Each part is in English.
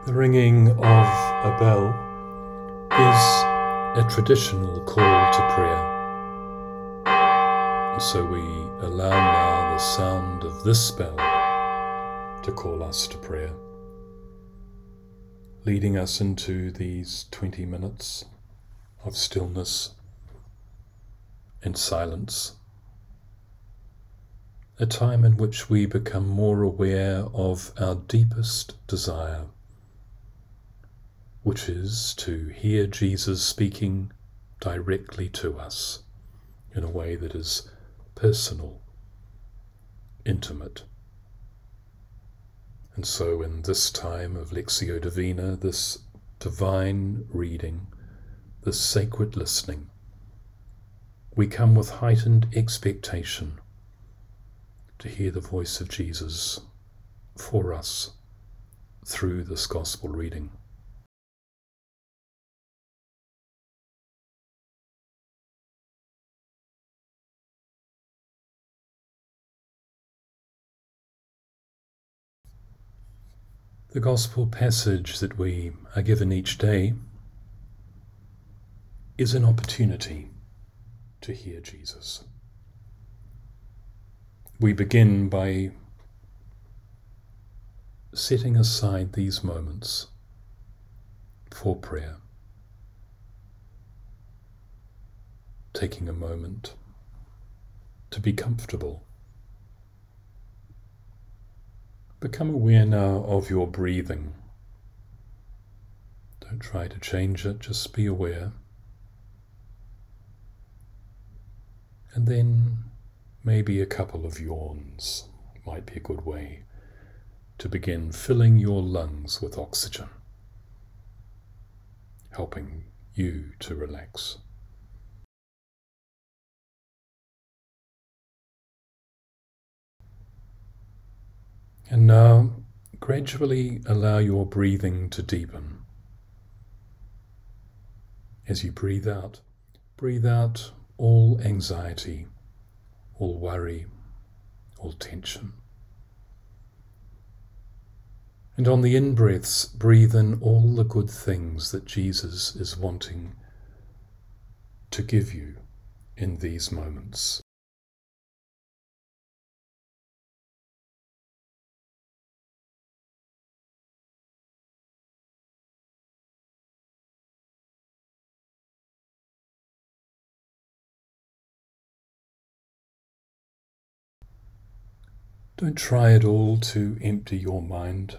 The ringing of a bell is a traditional call to prayer. And so we allow now the sound of this bell to call us to prayer, leading us into these 20 minutes of stillness and silence, a time in which we become more aware of our deepest desire, which is to hear Jesus speaking directly to us in a way that is personal, intimate. And so in this time of Lectio Divina, this divine reading, this sacred listening, we come with heightened expectation to hear the voice of Jesus for us through this gospel reading. The gospel passage that we are given each day is an opportunity to hear Jesus. We begin by setting aside these moments for prayer, taking a moment to be comfortable. Become aware now of your breathing. Don't try to change it, just be aware. And then maybe a couple of yawns might be a good way to begin filling your lungs with oxygen, helping you to relax. And now, gradually allow your breathing to deepen. As you breathe out all anxiety, all worry, all tension. And on the in-breaths, breathe in all the good things that Jesus is wanting to give you in these moments. Don't try at all to empty your mind.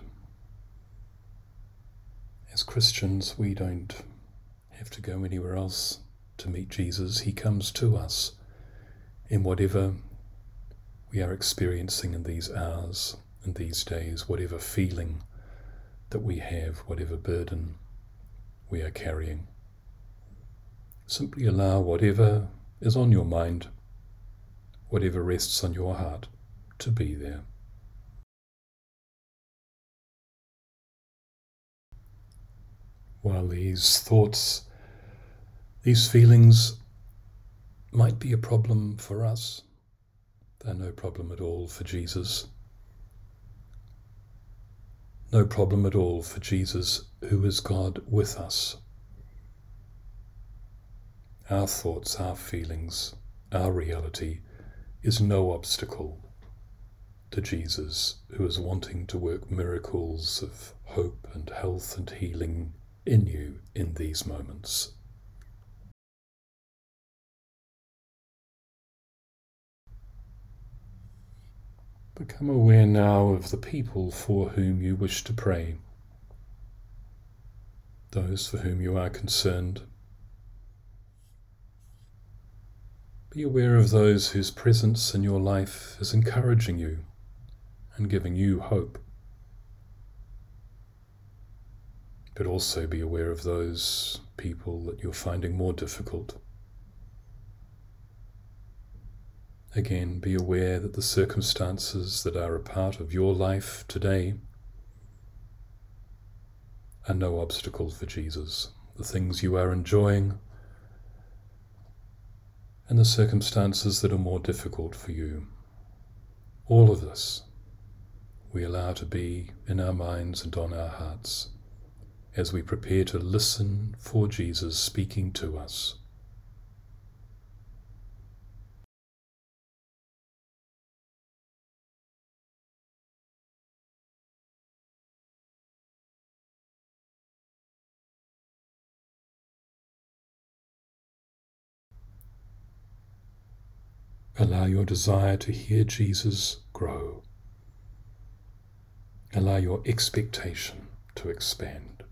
As Christians, we don't have to go anywhere else to meet Jesus. He comes to us in whatever we are experiencing in these hours, in these days, whatever feeling that we have, whatever burden we are carrying. Simply allow whatever is on your mind, whatever rests on your heart, to be there. While these thoughts, these feelings might be a problem for us, they're no problem at all for Jesus. No problem at all for Jesus, who is God with us. Our thoughts, our feelings, our reality is no obstacle to Jesus, who is wanting to work miracles of hope and health and healing in you in these moments. Become aware now of the people for whom you wish to pray, those for whom you are concerned. Be aware of those whose presence in your life is encouraging you and giving you hope. But also be aware of those people that you're finding more difficult. Again, be aware that the circumstances that are a part of your life today are no obstacle for Jesus. The things you are enjoying and the circumstances that are more difficult for you. All of this we allow to be in our minds and on our hearts as we prepare to listen for Jesus speaking to us. Allow your desire to hear Jesus grow. Allow your expectation to expand.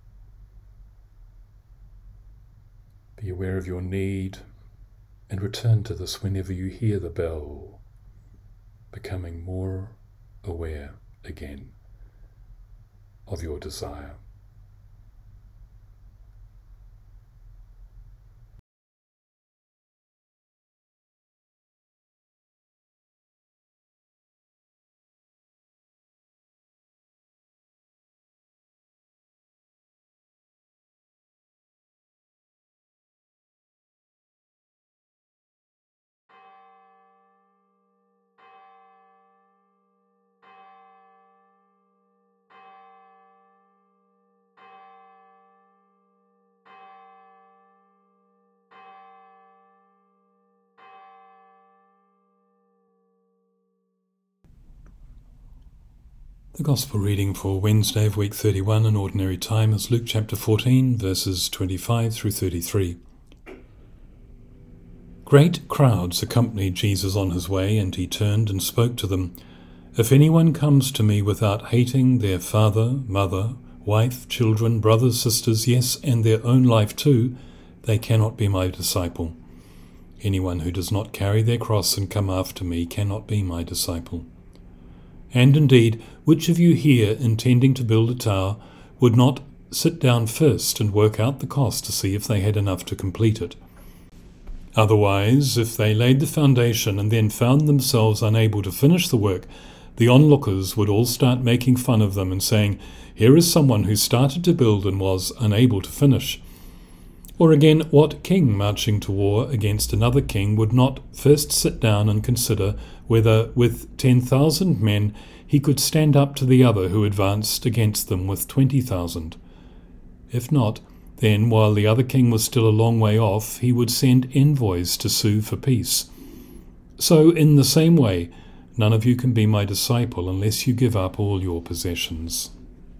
Be aware of your need and return to this whenever you hear the bell, becoming more aware again of your desire. The Gospel reading for Wednesday of week 31 in Ordinary Time is Luke chapter 14, verses 25 through 33. Great crowds accompanied Jesus on his way, and he turned and spoke to them. If anyone comes to me without hating their father, mother, wife, children, brothers, sisters, yes, and their own life too, they cannot be my disciple. Anyone who does not carry their cross and come after me cannot be my disciple. And indeed, which of you here, intending to build a tower, would not sit down first and work out the cost to see if they had enough to complete it? Otherwise, if they laid the foundation and then found themselves unable to finish the work, the onlookers would all start making fun of them and saying, "Here is someone who started to build and was unable to finish." Or again, what king marching to war against another king would not first sit down and consider whether with 10,000 men he could stand up to the other who advanced against them with 20,000? If not, then while the other king was still a long way off, he would send envoys to sue for peace. So in the same way, none of you can be my disciple unless you give up all your possessions.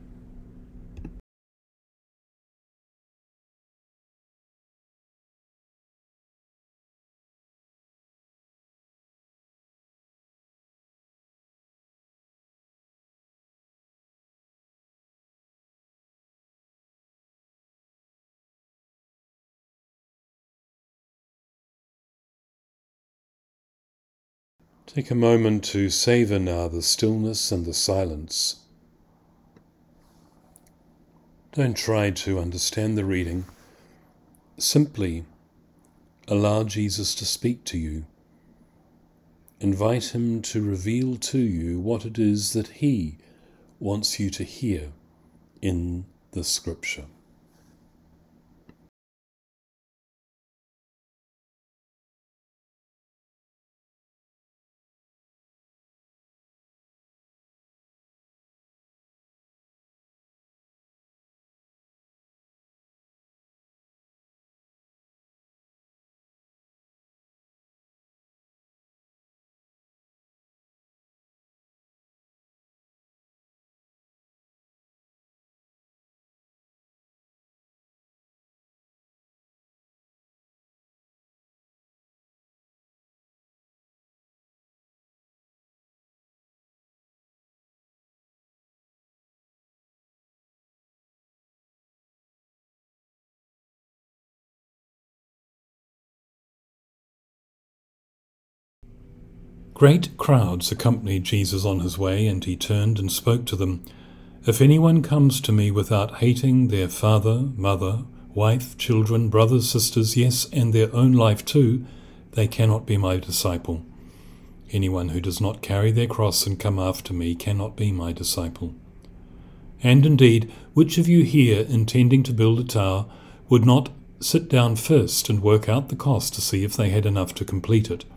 Take a moment to savour now the stillness and the silence. Don't try to understand the reading. Simply allow Jesus to speak to you. Invite him to reveal to you what it is that he wants you to hear in the Scripture. Great crowds accompanied Jesus on his way, and he turned and spoke to them. If anyone comes to me without hating their father, mother, wife, children, brothers, sisters, yes, and their own life too, they cannot be my disciple. Anyone who does not carry their cross and come after me cannot be my disciple. And indeed, which of you here, intending to build a tower, would not sit down first and work out the cost to see if they had enough to complete it?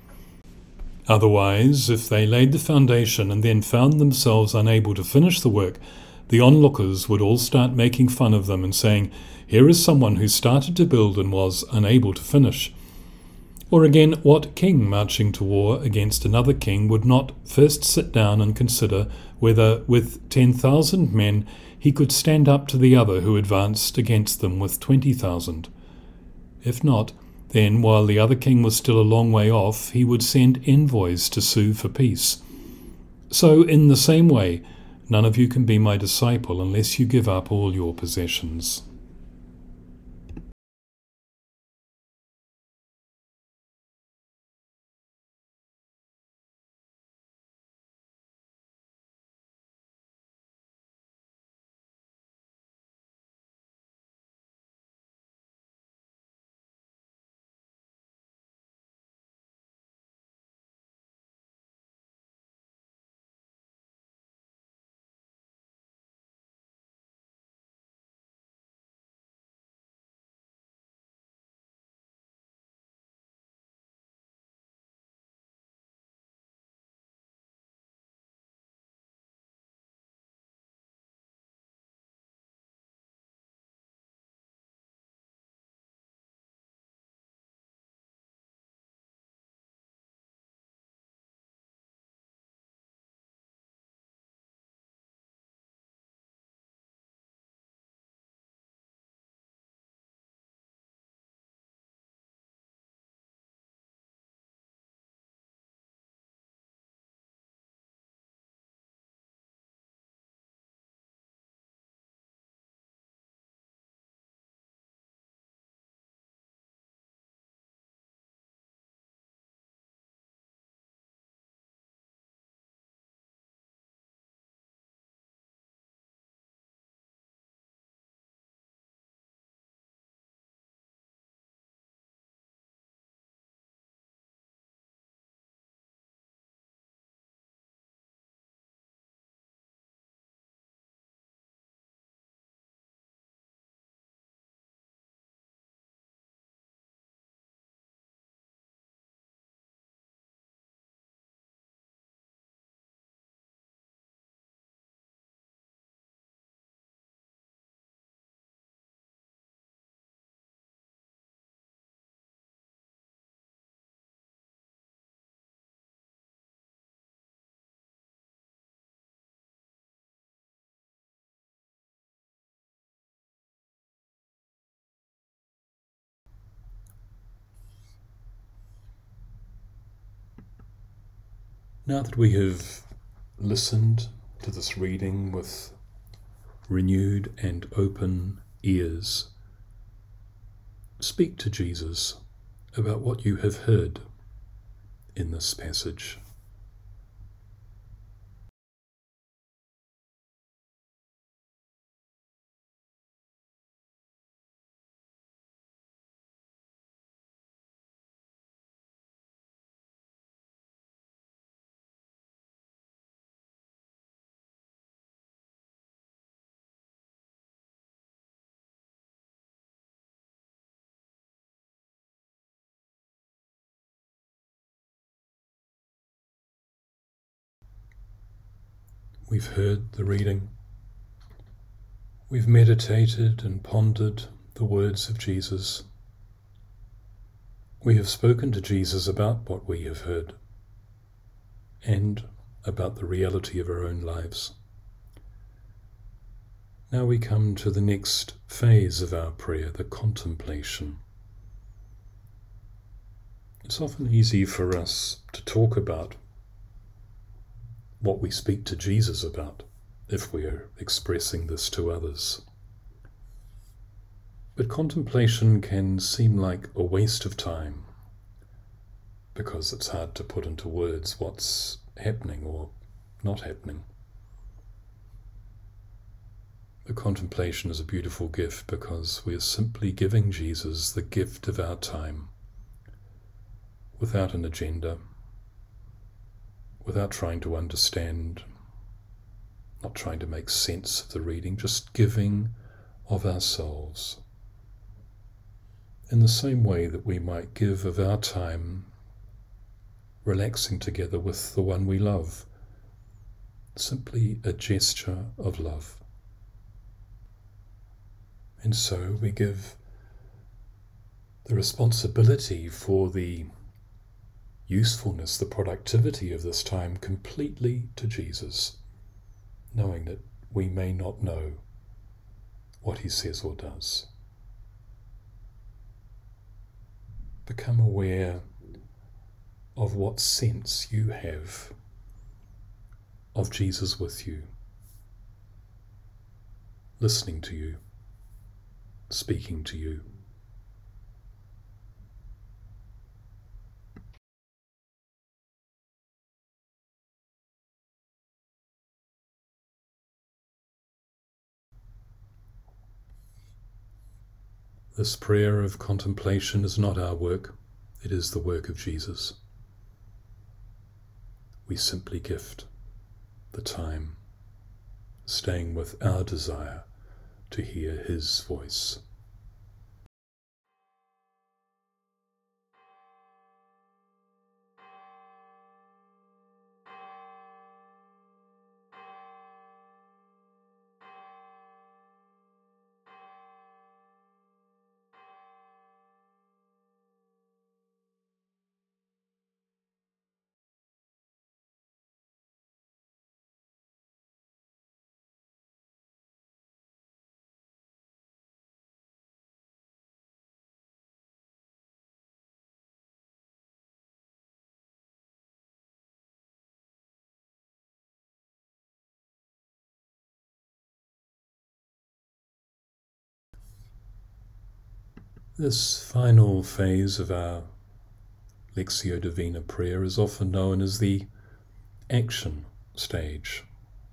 Otherwise, if they laid the foundation and then found themselves unable to finish the work, the onlookers would all start making fun of them and saying, "Here is someone who started to build and was unable to finish." Or again, what king marching to war against another king would not first sit down and consider whether with 10,000 men he could stand up to the other who advanced against them with 20,000? If not, then while the other king was still a long way off, he would send envoys to sue for peace. So in the same way, none of you can be my disciple unless you give up all your possessions. Now that we have listened to this reading with renewed and open ears, speak to Jesus about what you have heard in this passage. We've heard the reading. We've meditated and pondered the words of Jesus. We have spoken to Jesus about what we have heard and about the reality of our own lives. Now we come to the next phase of our prayer, the contemplation. It's often easy for us to talk about what we speak to Jesus about if we are expressing this to others. But contemplation can seem like a waste of time because it's hard to put into words what's happening or not happening. The contemplation is a beautiful gift because we are simply giving Jesus the gift of our time without an agenda, without trying to understand, not trying to make sense of the reading, just giving of ourselves. In the same way that we might give of our time relaxing together with the one we love, simply a gesture of love. And so we give the responsibility for the usefulness, the productivity of this time completely to Jesus, knowing that we may not know what he says or does. Become aware of what sense you have of Jesus with you, listening to you, speaking to you. This prayer of contemplation is not our work, it is the work of Jesus. We simply gift the time, staying with our desire to hear his voice. This final phase of our Lectio Divina prayer is often known as the action stage.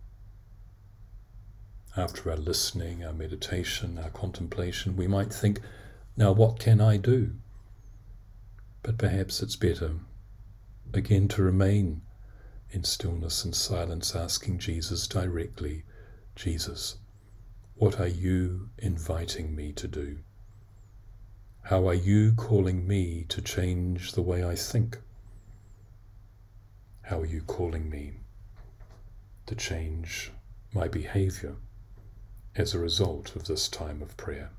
After our listening, our meditation, our contemplation, we might think, now what can I do? But perhaps it's better, again, to remain in stillness and silence, asking Jesus directly, Jesus, what are you inviting me to do? How are you calling me to change the way I think? How are you calling me to change my behavior as a result of this time of prayer?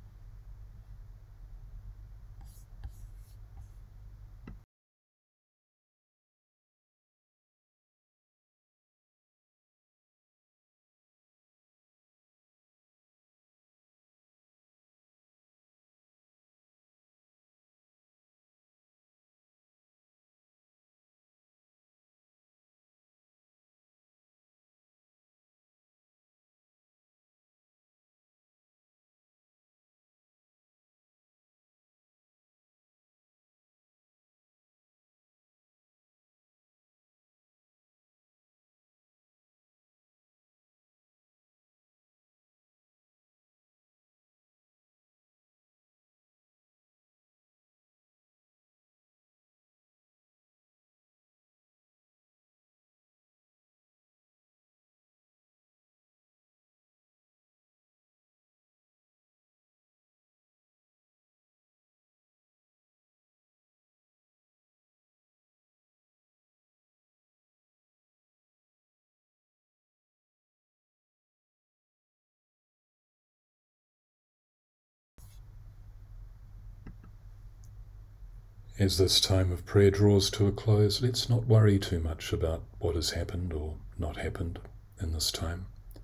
As this time of prayer draws to a close, let's not worry too much about what has happened or not happened in this time.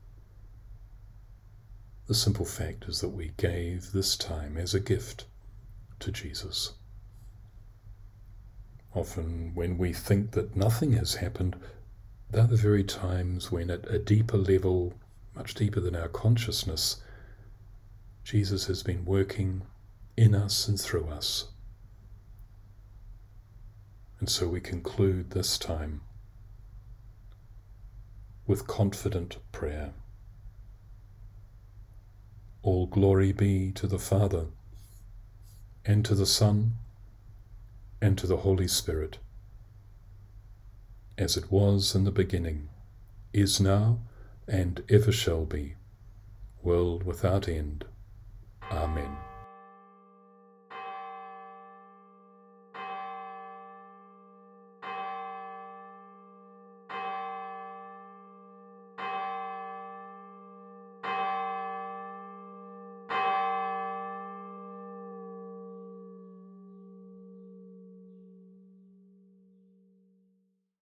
The simple fact is that we gave this time as a gift to Jesus. Often when we think that nothing has happened, they're the very times when at a deeper level, much deeper than our consciousness, Jesus has been working in us and through us. And so we conclude this time with confident prayer. All glory be to the Father, and to the Son, and to the Holy Spirit, as it was in the beginning, is now, and ever shall be, world without end. Amen.